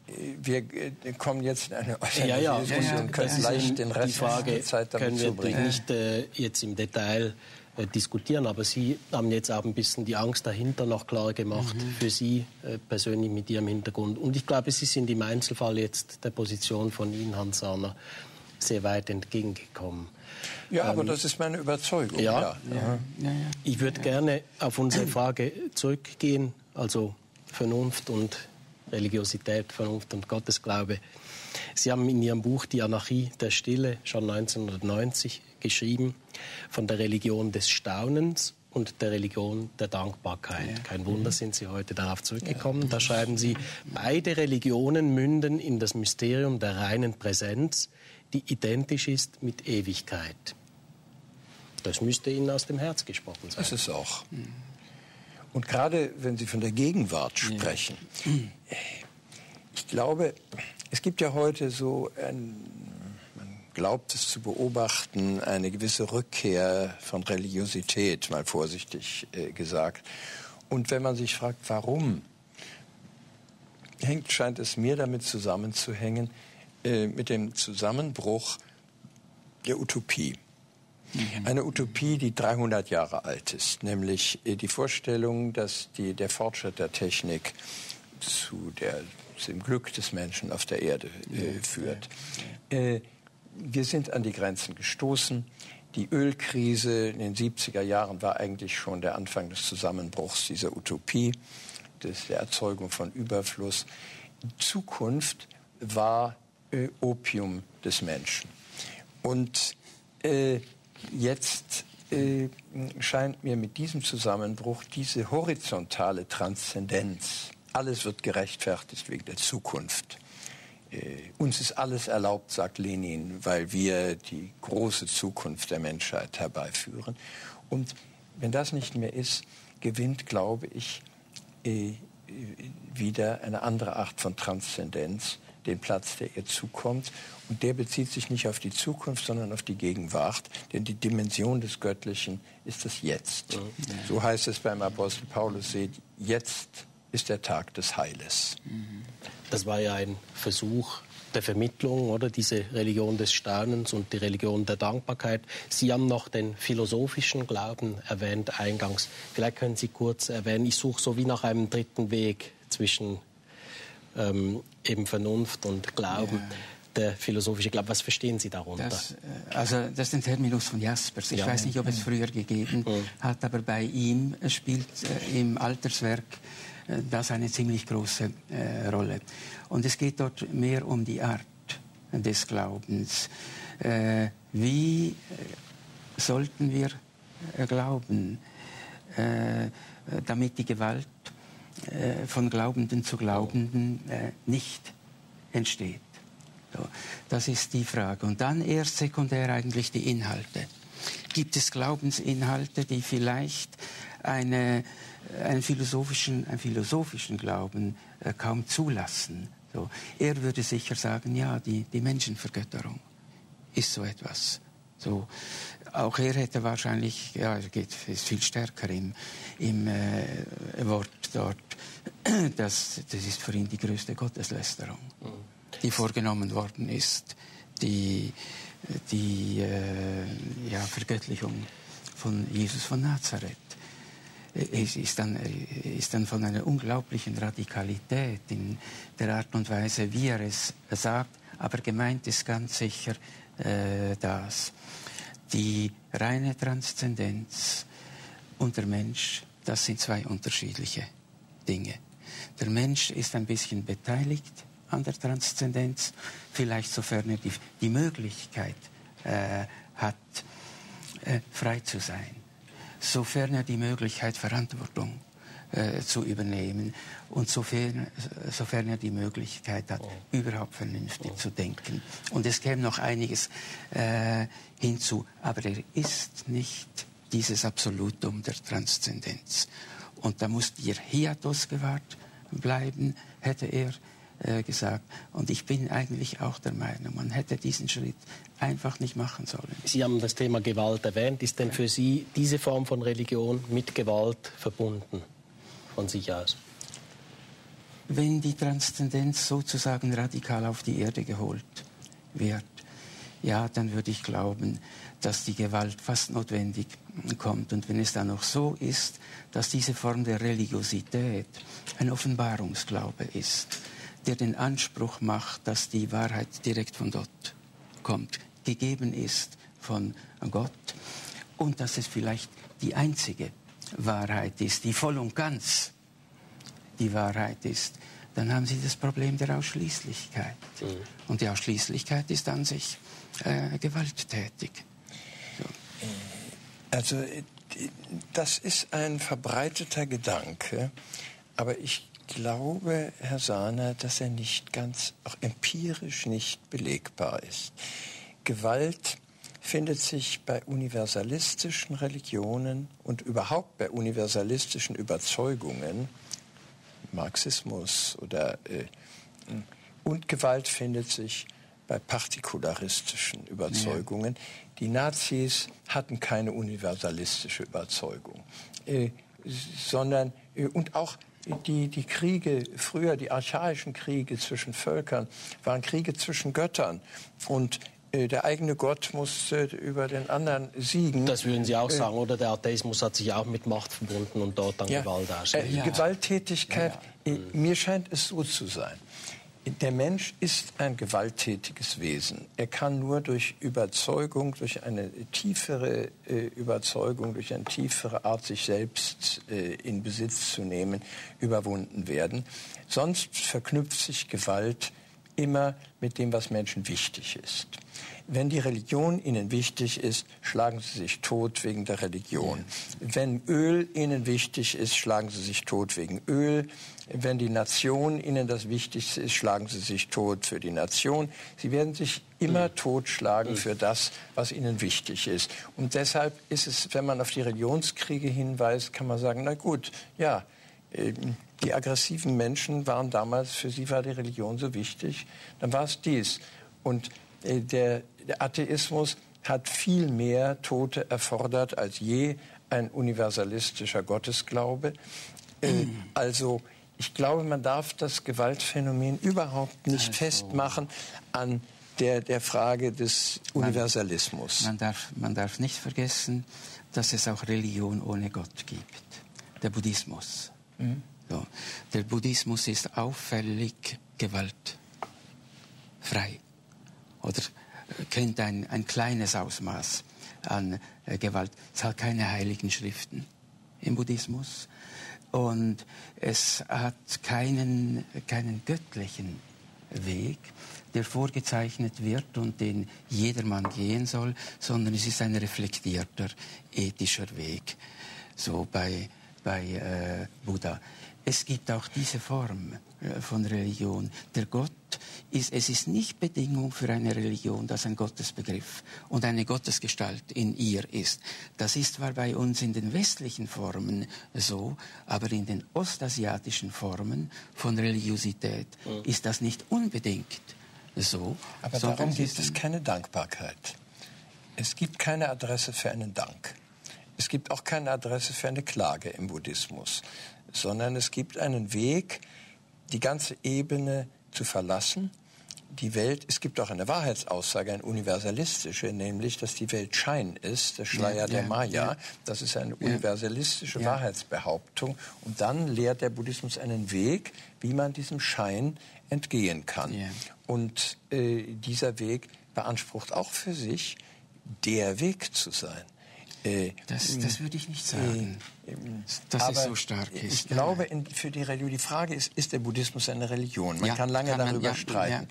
wir kommen jetzt in eine äußerliche Diskussion und können leicht den Rest der Zeit damit zubringen. Die Frage können wir nicht jetzt im Detail diskutieren, aber Sie haben jetzt auch ein bisschen die Angst dahinter noch klar gemacht, für Sie persönlich mit Ihrem Hintergrund. Und ich glaube, Sie sind im Einzelfall jetzt der Position von Ihnen, Hans Sahner, sehr weit entgegengekommen. Ja, aber das ist meine Überzeugung. Ja. Ich würde gerne auf unsere Frage zurückgehen, also Vernunft und Religiosität, Vernunft und Gottesglaube. Sie haben in Ihrem Buch Die Anarchie der Stille schon 1990 geschrieben von der Religion des Staunens und der Religion der Dankbarkeit. Kein Wunder, sind Sie heute darauf zurückgekommen. Da schreiben Sie, beide Religionen münden in das Mysterium der reinen Präsenz, die identisch ist mit Ewigkeit. Das müsste Ihnen aus dem Herz gesprochen sein. Das ist auch. Und gerade wenn Sie von der Gegenwart sprechen, ich glaube, es gibt ja heute so, man glaubt es zu beobachten, eine gewisse Rückkehr von Religiosität, mal vorsichtig gesagt. Und wenn man sich fragt, warum, scheint es mir damit zusammenzuhängen, mit dem Zusammenbruch der Utopie. Eine Utopie, die 300 Jahre alt ist, nämlich die Vorstellung, dass der Fortschritt der Technik zum Glück des Menschen auf der Erde führt. Wir sind an die Grenzen gestoßen. Die Ölkrise in den 70er Jahren war eigentlich schon der Anfang des Zusammenbruchs dieser Utopie, der Erzeugung von Überfluss. Zukunft war Opium des Menschen. Und jetzt scheint mir mit diesem Zusammenbruch diese horizontale Transzendenz, alles wird gerechtfertigt wegen der Zukunft. Uns ist alles erlaubt, sagt Lenin, weil wir die große Zukunft der Menschheit herbeiführen. Und wenn das nicht mehr ist, gewinnt, glaube ich, wieder eine andere Art von Transzendenz, den Platz, der ihr zukommt. Und der bezieht sich nicht auf die Zukunft, sondern auf die Gegenwart. Denn die Dimension des Göttlichen ist das Jetzt. So heißt es beim Apostel Paulus, seht, jetzt ist der Tag des Heiles. Das war ja ein Versuch der Vermittlung, oder? Diese Religion des Staunens und die Religion der Dankbarkeit. Sie haben noch den philosophischen Glauben erwähnt eingangs. Vielleicht können Sie kurz erwähnen, ich suche so wie nach einem dritten Weg zwischen eben Vernunft und Glauben. Ja. Der philosophische Glaube, was verstehen Sie darunter? Das ist ein Terminus von Jaspers. Ich weiß nicht, ob es früher gegeben hat, aber bei ihm spielt im Alterswerk das eine ziemlich große Rolle. Und es geht dort mehr um die Art des Glaubens. Wie sollten wir glauben, damit die Gewalt von Glaubenden zu Glaubenden nicht entsteht? So, das ist die Frage. Und dann erst sekundär eigentlich die Inhalte. Gibt es Glaubensinhalte, die vielleicht einen philosophischen Glauben kaum zulassen? So, er würde sicher sagen, ja, die Menschenvergötterung ist so etwas. So, auch er hätte wahrscheinlich, ja, ist viel stärker im Wort dort, das ist für ihn die größte Gotteslästerung, die vorgenommen worden ist, die Vergöttlichung von Jesus von Nazareth. Es ist dann von einer unglaublichen Radikalität in der Art und Weise, wie er es sagt, aber gemeint ist ganz sicher das. Die reine Transzendenz und der Mensch, das sind zwei unterschiedliche Dinge. Der Mensch ist ein bisschen beteiligt an der Transzendenz, vielleicht sofern er die Möglichkeit hat, frei zu sein, sofern er die Möglichkeit, Verantwortung zu übernehmen und sofern er die Möglichkeit hat, überhaupt vernünftig zu denken. Und es käme noch einiges hinzu, aber er ist nicht dieses Absolutum der Transzendenz. Und da muss der Hiatus gewahrt bleiben, hätte er gesagt. Und ich bin eigentlich auch der Meinung, man hätte diesen Schritt einfach nicht machen sollen. Sie haben das Thema Gewalt erwähnt. Ist denn für Sie diese Form von Religion mit Gewalt verbunden, von sich aus? wenn die Transzendenz sozusagen radikal auf die Erde geholt wird, ja, dann würde ich glauben, dass die Gewalt fast notwendig kommt. Und wenn es dann noch so ist, dass diese Form der Religiosität ein Offenbarungsglaube ist, der den Anspruch macht, dass die Wahrheit direkt von dort kommt, gegeben ist von Gott, und dass es vielleicht die einzige Wahrheit ist, die voll und ganz die Wahrheit ist, dann haben Sie das Problem der Ausschließlichkeit. Und die Ausschließlichkeit ist an sich gewalttätig. So. Also das ist ein verbreiteter Gedanke, aber ich glaube, Herr Sahner, dass er nicht ganz, auch empirisch nicht belegbar ist. Gewalt findet sich bei universalistischen Religionen und überhaupt bei universalistischen Überzeugungen, Marxismus und Gewalt findet sich bei partikularistischen Überzeugungen. Ja. Die Nazis hatten keine universalistische Überzeugung, sondern und auch die Kriege früher, die archaischen Kriege zwischen Völkern, waren Kriege zwischen Göttern, und der eigene Gott musste über den anderen siegen. Das würden Sie auch sagen, oder? Der Atheismus hat sich auch mit Macht verbunden und dort dann Gewalt ausgeübt. Gewalttätigkeit, mir scheint es so zu sein. Der Mensch ist ein gewalttätiges Wesen. Er kann nur durch Überzeugung, durch eine tiefere Überzeugung, durch eine tiefere Art, sich selbst in Besitz zu nehmen, überwunden werden. Sonst verknüpft sich Gewalt immer mit dem, was Menschen wichtig ist. Wenn die Religion ihnen wichtig ist, schlagen sie sich tot wegen der Religion. Wenn Öl ihnen wichtig ist, schlagen sie sich tot wegen Öl. Wenn die Nation ihnen das Wichtigste ist, schlagen sie sich tot für die Nation. Sie werden sich immer totschlagen für das, was ihnen wichtig ist. Und deshalb ist es, wenn man auf die Religionskriege hinweist, kann man sagen, na gut, ja, die aggressiven Menschen waren damals, für sie war die Religion so wichtig, dann war es dies. Und der Atheismus hat viel mehr Tote erfordert als je ein universalistischer Gottesglaube. Also ich glaube, man darf das Gewaltphänomen überhaupt nicht festmachen an der Frage des Universalismus. Man darf nicht vergessen, dass es auch Religion ohne Gott gibt. Der Buddhismus. So. Der Buddhismus ist auffällig gewaltfrei oder kennt ein kleines Ausmaß an Gewalt. Es hat keine heiligen Schriften im Buddhismus und es hat keinen göttlichen Weg, der vorgezeichnet wird und den jedermann gehen soll, sondern es ist ein reflektierter ethischer Weg, so bei Buddha. Es gibt auch diese Form von Religion. Der Gott es ist nicht Bedingung für eine Religion, dass ein Gottesbegriff und eine Gottesgestalt in ihr ist. Das ist zwar bei uns in den westlichen Formen so, aber in den ostasiatischen Formen von Religiosität ist das nicht unbedingt so. Aber darum gibt es keine Dankbarkeit. Es gibt keine Adresse für einen Dank. Es gibt auch keine Adresse für eine Klage im Buddhismus, sondern es gibt einen Weg, die ganze Ebene zu verlassen. Die Welt, es gibt auch eine Wahrheitsaussage, eine universalistische, nämlich, dass die Welt Schein ist, der Schleier der Maya. Das ist eine universalistische Wahrheitsbehauptung. Und dann lehrt der Buddhismus einen Weg, wie man diesem Schein entgehen kann. Und dieser Weg beansprucht auch für sich, der Weg zu sein. Das würde ich nicht sagen, dass es so stark ist. Ich glaube, für die Religion, die Frage ist der Buddhismus eine Religion? Man kann lange darüber streiten.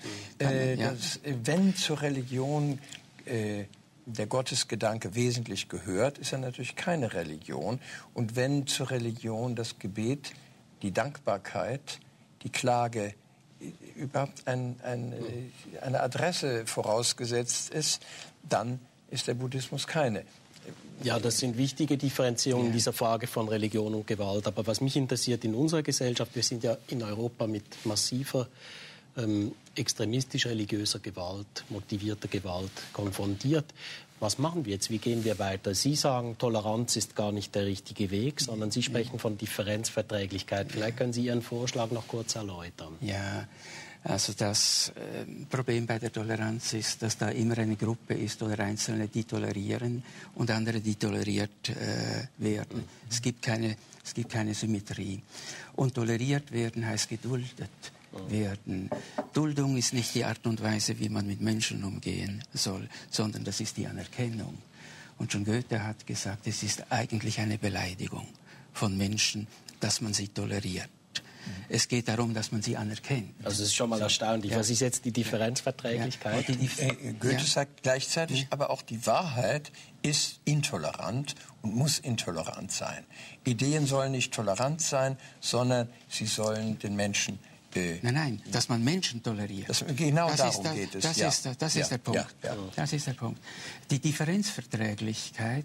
Wenn zur Religion der Gottesgedanke wesentlich gehört, ist er natürlich keine Religion. Und wenn zur Religion das Gebet, die Dankbarkeit, die Klage, überhaupt eine Adresse vorausgesetzt ist, dann ist der Buddhismus keine. Ja, das sind wichtige Differenzierungen in dieser Frage von Religion und Gewalt. Aber was mich interessiert in unserer Gesellschaft, wir sind ja in Europa mit massiver extremistisch-religiöser Gewalt, motivierter Gewalt konfrontiert. Was machen wir jetzt? Wie gehen wir weiter? Sie sagen, Toleranz ist gar nicht der richtige Weg, sondern Sie sprechen von Differenzverträglichkeit. Vielleicht können Sie Ihren Vorschlag noch kurz erläutern. Ja, also das Problem bei der Toleranz ist, dass da immer eine Gruppe ist oder Einzelne, die tolerieren und andere, die toleriert werden. Es gibt keine Symmetrie. Und toleriert werden heißt geduldet werden. Duldung ist nicht die Art und Weise, wie man mit Menschen umgehen soll, sondern das ist die Anerkennung. Und schon Goethe hat gesagt, es ist eigentlich eine Beleidigung von Menschen, dass man sie toleriert. Es geht darum, dass man sie anerkennt. Also es ist schon mal erstaunlich. Ja. Was ist jetzt die Differenzverträglichkeit? Ja. Goethe sagt gleichzeitig, aber auch die Wahrheit ist intolerant und muss intolerant sein. Ideen sollen nicht tolerant sein, sondern sie sollen den Menschen Nein, dass man Menschen toleriert. Genau darum geht es. Das ist der Punkt. Ja. Das ist der Punkt. Die Differenzverträglichkeit,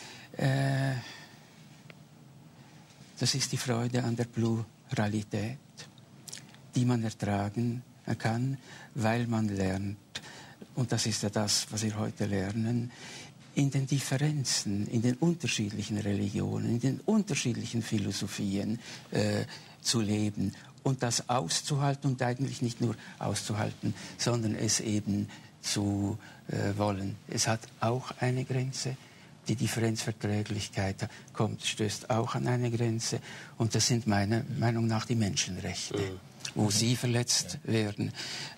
das ist die Freude an der Pluralität, die man ertragen kann, weil man lernt, und das ist ja das, was wir heute lernen, in den Differenzen, in den unterschiedlichen Religionen, in den unterschiedlichen Philosophien zu leben. Und das auszuhalten und eigentlich nicht nur auszuhalten, sondern es eben zu wollen. Es hat auch eine Grenze. Die Differenzverträglichkeit stößt auch an eine Grenze. Und das sind meiner Meinung nach die Menschenrechte. Wo sie verletzt werden,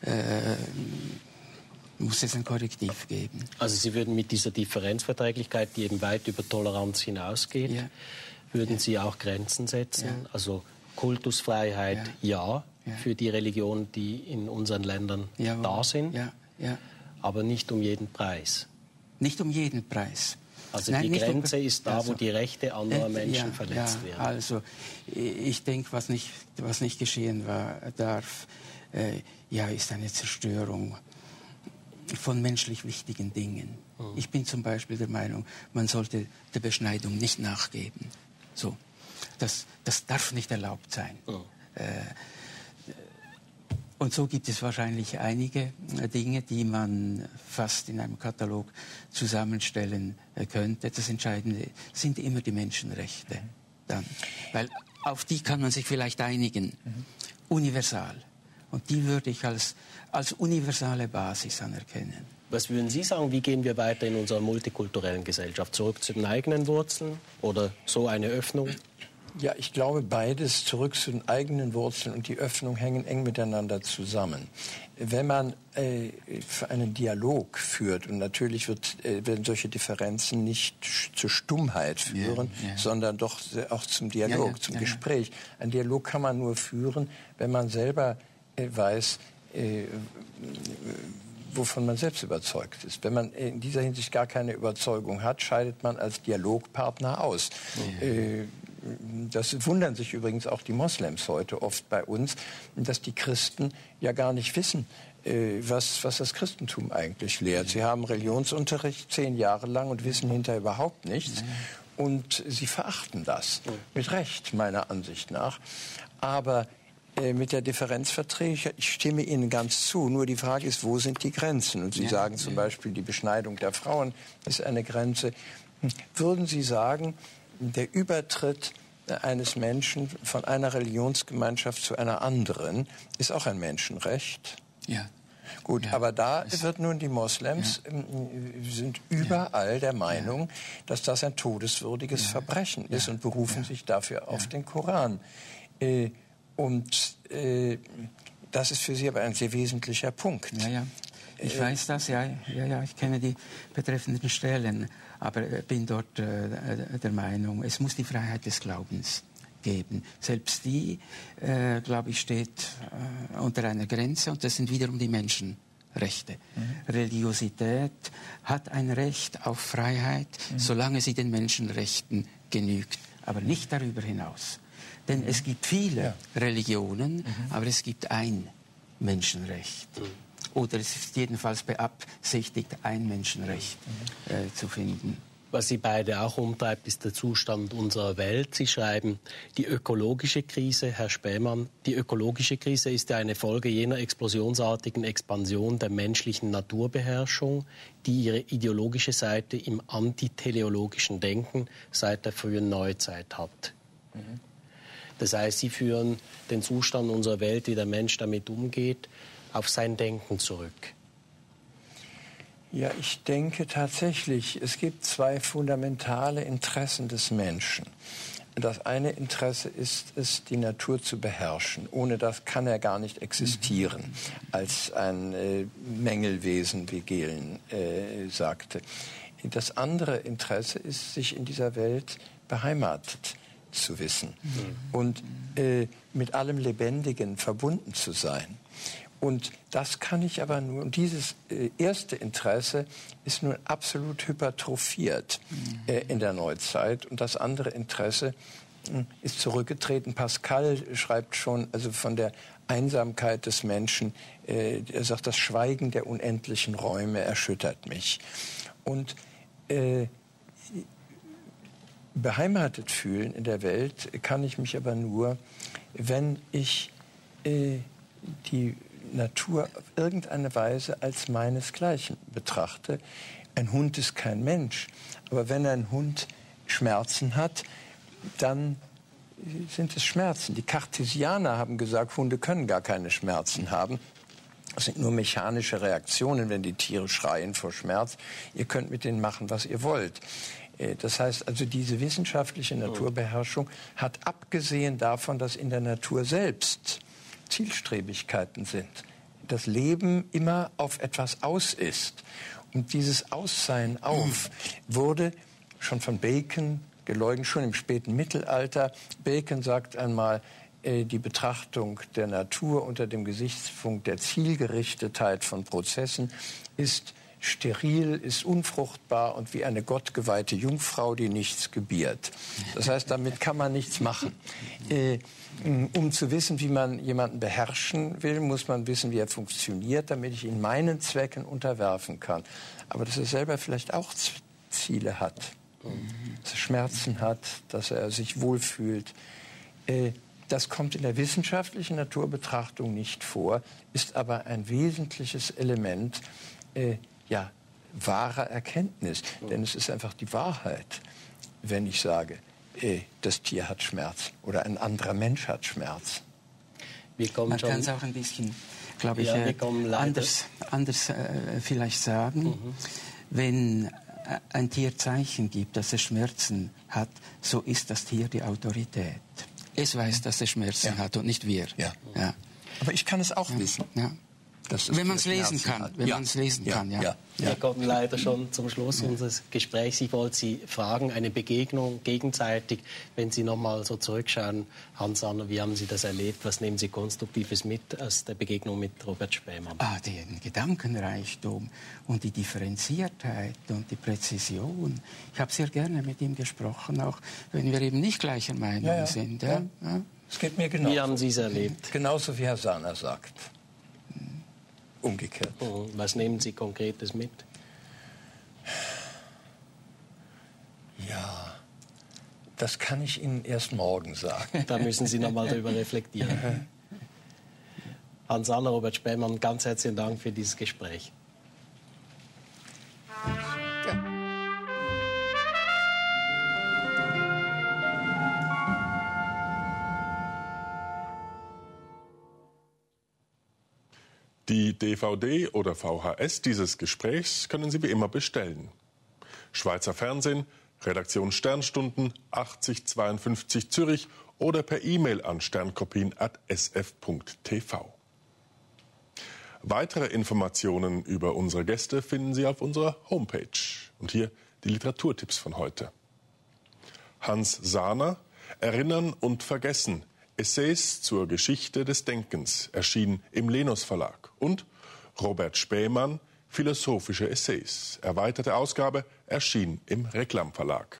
muss es ein Korrektiv geben. Also Sie würden mit dieser Differenzverträglichkeit, die eben weit über Toleranz hinausgeht, würden Sie auch Grenzen setzen? Ja. Also Kultusfreiheit für die Religionen, die in unseren Ländern da sind, aber nicht um jeden Preis. Nicht um jeden Preis. Also nein, die Grenze ist da, wo die Rechte anderer Menschen verletzt werden. Also ich denke, was nicht geschehen darf, ist eine Zerstörung von menschlich wichtigen Dingen. Ich bin zum Beispiel der Meinung, man sollte der Beschneidung nicht nachgeben. So. Das darf nicht erlaubt sein. Und so gibt es wahrscheinlich einige Dinge, die man fast in einem Katalog zusammenstellen könnte. Das Entscheidende sind immer die Menschenrechte. Dann. Weil auf die kann man sich vielleicht einigen. Universal. Und die würde ich als universale Basis anerkennen. Was würden Sie sagen, wie gehen wir weiter in unserer multikulturellen Gesellschaft? Zurück zu den eigenen Wurzeln oder so eine Öffnung? Ja, ich glaube, beides, zurück zu den eigenen Wurzeln und die Öffnung, hängen eng miteinander zusammen. Wenn man einen Dialog führt, und natürlich werden solche Differenzen nicht zur Stummheit führen, sondern doch auch zum Dialog, zum Gespräch. Ein Dialog kann man nur führen, wenn man selber weiß, wovon man selbst überzeugt ist. Wenn man in dieser Hinsicht gar keine Überzeugung hat, scheidet man als Dialogpartner aus. Das wundern sich übrigens auch die Moslems heute oft bei uns, dass die Christen ja gar nicht wissen, was das Christentum eigentlich lehrt. Sie haben Religionsunterricht 10 Jahre lang und wissen hinterher überhaupt nichts. Und sie verachten das. Mit Recht, meiner Ansicht nach. Aber mit der Differenzverträglichkeit, ich stimme Ihnen ganz zu, nur die Frage ist, wo sind die Grenzen? Und Sie sagen zum Beispiel, die Beschneidung der Frauen ist eine Grenze. Würden Sie sagen, der Übertritt eines Menschen von einer Religionsgemeinschaft zu einer anderen ist auch ein Menschenrecht? Ja. Gut, aber da wird nun die Moslems sind überall der Meinung, dass das ein todeswürdiges Verbrechen ist und berufen sich dafür auf den Koran. Und das ist für Sie aber ein sehr wesentlicher Punkt. Ja. Ich weiß das, ich kenne die betreffenden Stellen, aber bin dort der Meinung, es muss die Freiheit des Glaubens geben. Selbst die, glaube ich, steht unter einer Grenze, und das sind wiederum die Menschenrechte. Religiosität hat ein Recht auf Freiheit, solange sie den Menschenrechten genügt, aber nicht darüber hinaus. Denn es gibt viele Religionen, aber es gibt ein Menschenrecht. Oder es ist jedenfalls beabsichtigt, ein Menschenrecht zu finden. Was Sie beide auch umtreibt, ist der Zustand unserer Welt. Sie schreiben, die ökologische Krise, Herr Spähmann, die ökologische Krise ist ja eine Folge jener explosionsartigen Expansion der menschlichen Naturbeherrschung, die ihre ideologische Seite im antiteleologischen Denken seit der frühen Neuzeit hat. Das heißt, Sie führen den Zustand unserer Welt, wie der Mensch damit umgeht, auf sein Denken zurück. Ja, ich denke tatsächlich, es gibt zwei fundamentale Interessen des Menschen. Das eine Interesse ist es, die Natur zu beherrschen. Ohne das kann er gar nicht existieren, als ein Mängelwesen, wie Gehlen sagte. Das andere Interesse ist, sich in dieser Welt beheimatet zu wissen und mit allem Lebendigen verbunden zu sein. Und das kann ich aber nur, und dieses erste Interesse ist nun absolut hypertrophiert in der Neuzeit. Und das andere Interesse ist zurückgetreten. Pascal schreibt schon also von der Einsamkeit des Menschen. Er sagt, das Schweigen der unendlichen Räume erschüttert mich. Und beheimatet fühlen in der Welt kann ich mich aber nur, wenn ich die Natur auf irgendeine Weise als meinesgleichen betrachte. Ein Hund ist kein Mensch, aber wenn ein Hund Schmerzen hat, dann sind es Schmerzen. Die Cartesianer haben gesagt, Hunde können gar keine Schmerzen haben. Das sind nur mechanische Reaktionen, wenn die Tiere schreien vor Schmerz. Ihr könnt mit denen machen, was ihr wollt. Das heißt also, diese wissenschaftliche Naturbeherrschung hat, abgesehen davon, dass in der Natur selbst Zielstrebigkeiten sind, das Leben immer auf etwas aus ist. Und dieses Aussein auf wurde schon von Bacon geleugnet, schon im späten Mittelalter. Bacon sagt einmal, die Betrachtung der Natur unter dem Gesichtspunkt der Zielgerichtetheit von Prozessen ist steril, ist unfruchtbar und wie eine gottgeweihte Jungfrau, die nichts gebiert. Das heißt, damit kann man nichts machen. Um zu wissen, wie man jemanden beherrschen will, muss man wissen, wie er funktioniert, damit ich ihn meinen Zwecken unterwerfen kann. Aber dass er selber vielleicht auch Ziele hat, dass er Schmerzen hat, dass er sich wohlfühlt, das kommt in der wissenschaftlichen Naturbetrachtung nicht vor, ist aber ein wesentliches Element wahrer Erkenntnis. Denn es ist einfach die Wahrheit, wenn ich sage, das Tier hat Schmerz oder ein anderer Mensch hat Schmerz. Man kann es auch ein bisschen, glaube ich, anders vielleicht sagen. Wenn ein Tier Zeichen gibt, dass es Schmerzen hat, so ist das Tier die Autorität. Es weiß, dass es Schmerzen hat und nicht wir. Ja. Aber ich kann es auch wissen. Ja. Wenn man es lesen kann. Wir kommen leider schon zum Schluss unseres Gesprächs. Ich wollte Sie fragen, eine Begegnung gegenseitig, wenn Sie noch mal so zurückschauen, Hans-Anna, wie haben Sie das erlebt? Was nehmen Sie Konstruktives mit aus der Begegnung mit Robert Spähmann? Den Gedankenreichtum und die Differenziertheit und die Präzision. Ich habe sehr gerne mit ihm gesprochen, auch wenn wir eben nicht gleicher Meinung sind. Es geht mir genauso. Wie haben Sie es erlebt? Genauso wie Herr Sahner sagt. Umgekehrt. Was nehmen Sie Konkretes mit? Ja, das kann ich Ihnen erst morgen sagen. Da müssen Sie noch mal darüber reflektieren. Hans-Anna, Robert Spähmann, ganz herzlichen Dank für dieses Gespräch. Die DVD oder VHS dieses Gesprächs können Sie wie immer bestellen. Schweizer Fernsehen, Redaktion Sternstunden 8052 Zürich oder per E-Mail an sternkopien@sf.tv. Weitere Informationen über unsere Gäste finden Sie auf unserer Homepage. Und hier die Literaturtipps von heute. Hans Sahner, Erinnern und Vergessen. Essays zur Geschichte des Denkens, erschienen im Lenus Verlag. Und Robert Spähmann, Philosophische Essays, erweiterte Ausgabe, erschien im Reklam Verlag.